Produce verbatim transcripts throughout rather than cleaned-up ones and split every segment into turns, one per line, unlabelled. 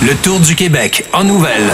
Le tour du Québec en nouvelles.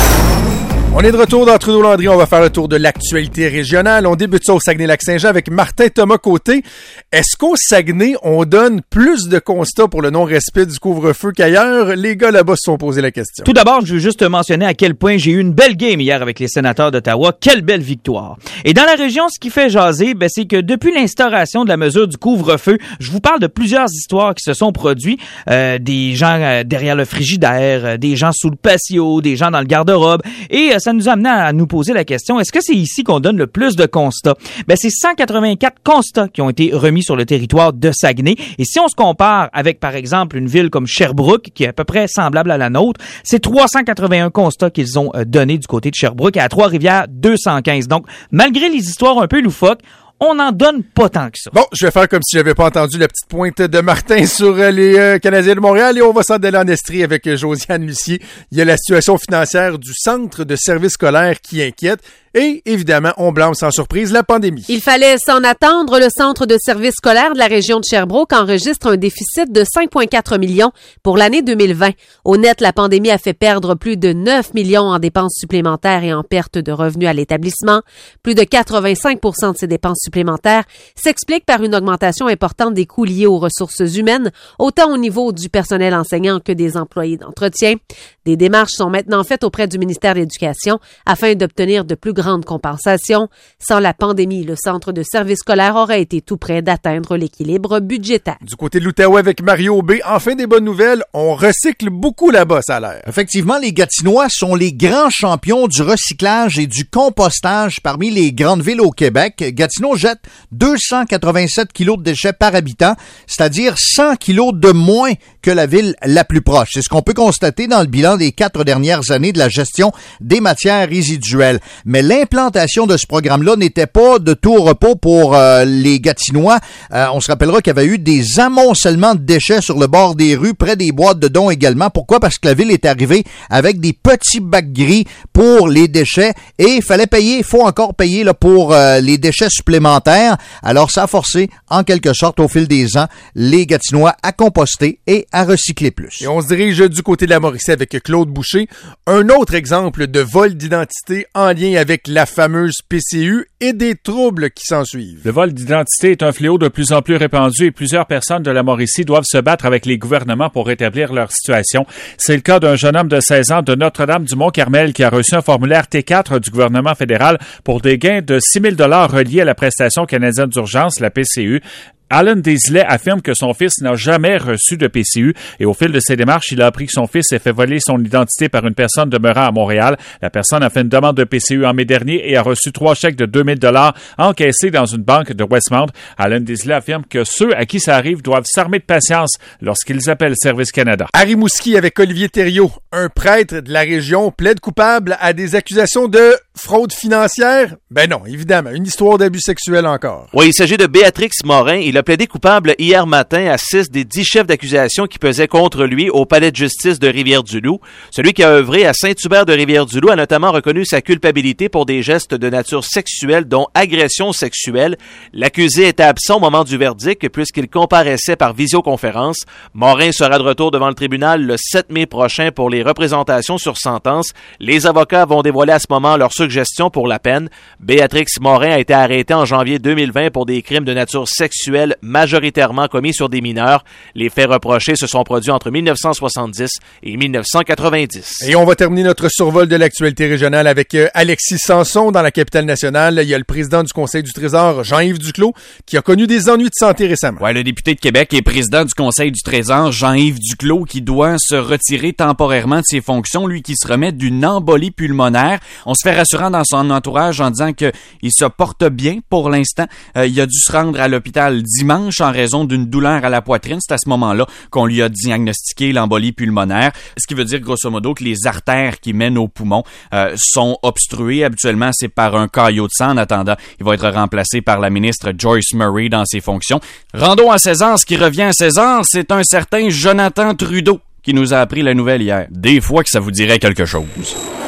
On est de retour dans Trudeau-Landry. On va faire le tour de l'actualité régionale. On débute ça au Saguenay-Lac-Saint-Jean avec Martin Thomas-Côté. Est-ce qu'au Saguenay, on donne plus de constats pour le non-respect du couvre-feu qu'ailleurs? Les gars là-bas se sont posé la question.
Tout d'abord, je veux juste mentionner à quel point j'ai eu une belle game hier avec les sénateurs d'Ottawa. Quelle belle victoire. Et dans la région, ce qui fait jaser, ben, c'est que depuis l'instauration de la mesure du couvre-feu, je vous parle de plusieurs histoires qui se sont produites. Euh, des gens euh, derrière le frigidaire, euh, des gens sous le patio, des gens dans le garde-robe. Et euh, ça nous a amené à nous poser la question, est-ce que c'est ici qu'on donne le plus de constats? Ben, c'est cent quatre-vingt-quatre constats qui ont été remis sur le territoire de Saguenay. Et si on se compare avec, par exemple, une ville comme Sherbrooke, qui est à peu près semblable à la nôtre, c'est trois cent quatre-vingt-un constats qu'ils ont donnés du côté de Sherbrooke et à Trois-Rivières, deux cent quinze. Donc, malgré les histoires un peu loufoques, on n'en donne pas tant que ça.
Bon, je vais faire comme si j'avais pas entendu la petite pointe de Martin sur les euh, Canadiens de Montréal et on va s'en aller en Estrie avec euh, Josiane Lucier. Il y a la situation financière du centre de services scolaires qui inquiète. Et, évidemment, on blâme sans surprise la pandémie.
Il fallait s'en attendre. Le centre de services scolaires de la région de Sherbrooke enregistre un déficit de cinq virgule quatre millions pour l'année deux mille vingt. Au net, la pandémie a fait perdre plus de neuf millions en dépenses supplémentaires et en perte de revenus à l'établissement. Plus de quatre-vingt-cinq pour cent de ces dépenses supplémentaires s'expliquent par une augmentation importante des coûts liés aux ressources humaines, autant au niveau du personnel enseignant que des employés d'entretien. Des démarches sont maintenant faites auprès du ministère de l'Éducation afin d'obtenir de plus grande compensation. Sans la pandémie, le centre de services scolaires aurait été tout près d'atteindre l'équilibre budgétaire.
Du côté de l'Outaouais avec Mario B, enfin des bonnes nouvelles, on recycle beaucoup là-bas, ça a l'air.
Effectivement, les Gatinois sont les grands champions du recyclage et du compostage parmi les grandes villes au Québec. Gatineau jette deux cent quatre-vingt-sept kilos de déchets par habitant, c'est-à-dire cent kilos de moins que la ville la plus proche. C'est ce qu'on peut constater dans le bilan des quatre dernières années de la gestion des matières résiduelles. Mais l'implantation de ce programme-là n'était pas de tout repos pour euh, les Gatinois. Euh, on se rappellera qu'il y avait eu des amoncellements de déchets sur le bord des rues, près des boîtes de dons également. Pourquoi? Parce que la ville est arrivée avec des petits bacs gris pour les déchets et il fallait payer, il faut encore payer là, pour euh, les déchets supplémentaires. Alors ça a forcé, en quelque sorte, au fil des ans, les Gatinois à composter et à recycler plus.
Et on se dirige du côté de la Mauricie avec Claude Boucher. Un autre exemple de vol d'identité en lien avec la fameuse P C U et des troubles qui s'en suivent.
Le vol d'identité est un fléau de plus en plus répandu et plusieurs personnes de la Mauricie doivent se battre avec les gouvernements pour rétablir leur situation. C'est le cas d'un jeune homme de seize ans de Notre-Dame-du-Mont-Carmel qui a reçu un formulaire T quatre du gouvernement fédéral pour des gains de six mille dollars reliés à la prestation canadienne d'urgence, la P C U. Alan Desley affirme que son fils n'a jamais reçu de P C U et au fil de ses démarches, il a appris que son fils s'est fait voler son identité par une personne demeurant à Montréal. La personne a fait une demande de P C U en mai dernier et a reçu trois chèques de deux mille dollars encaissés dans une banque de Westmount. Alan Desley affirme que ceux à qui ça arrive doivent s'armer de patience lorsqu'ils appellent Service Canada.
À Rimouski avec Olivier Thériault, un prêtre de la région plaide coupable à des accusations de fraude financière. Ben non, évidemment, une histoire d'abus sexuel encore.
Oui, il s'agit de Béatrix Morin. Il a plaidé coupable hier matin à six des dix chefs d'accusation qui pesaient contre lui au palais de justice de Rivière-du-Loup. Celui qui a œuvré à Saint-Hubert de Rivière-du-Loup a notamment reconnu sa culpabilité pour des gestes de nature sexuelle, dont agression sexuelle. L'accusé était absent au moment du verdict puisqu'il comparaissait par visioconférence. Morin sera de retour devant le tribunal le sept mai prochain pour les représentations sur sentence. Les avocats vont dévoiler à ce moment leur suggestion pour la peine. Béatrix Morin a été arrêtée en janvier deux mille vingt pour des crimes de nature sexuelle majoritairement commis sur des mineurs. Les faits reprochés se sont produits entre mille neuf cent soixante-dix et mille neuf cent quatre-vingt-dix.
Et on va terminer notre survol de l'actualité régionale avec euh, Alexis Sanson dans la capitale nationale. Il y a le président du Conseil du Trésor, Jean-Yves Duclos, qui a connu des ennuis de santé récemment.
Ouais, le député de Québec et président du Conseil du Trésor, Jean-Yves Duclos, qui doit se retirer temporairement de ses fonctions, lui qui se remet d'une embolie pulmonaire. On se fait rassurant dans son entourage en disant que il se porte bien pour l'instant. Euh, il a dû se rendre à l'hôpital dimanche en raison d'une douleur à la poitrine. C'est à ce moment-là qu'on lui a diagnostiqué l'embolie pulmonaire, ce qui veut dire grosso modo que les artères qui mènent aux poumons euh, sont obstruées. Habituellement, c'est par un caillot de sang. En attendant, il va être remplacé par la ministre Joyce Murray dans ses fonctions. Rendons à César ce qui revient à César, c'est un certain Jonathan Trudeau qui nous a appris la nouvelle hier. Des fois que ça vous dirait quelque chose.